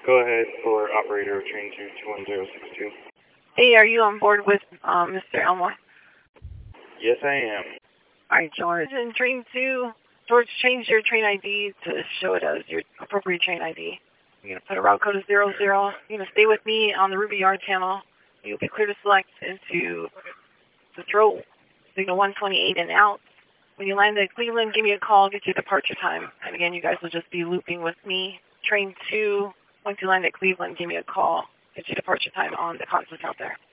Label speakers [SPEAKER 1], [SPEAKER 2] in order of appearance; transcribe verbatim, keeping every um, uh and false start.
[SPEAKER 1] Go ahead for operator of train two two one zero six two.
[SPEAKER 2] Hey, are you on board with um, Mister Elmore?
[SPEAKER 1] Yes, I am.
[SPEAKER 2] All right, George. In train two, George, change your train I D to show it as your appropriate train I D. You're going to put a route code of zero zero. You're going to stay with me on the Ruby Yard channel. You'll be clear to select into the throat signal one twenty-eight and out. When you land at Cleveland, give me a call, get your departure time. And again, you guys will just be looping with me. Train two, once you land at Cleveland, give me a call, get your departure time on the conference out there.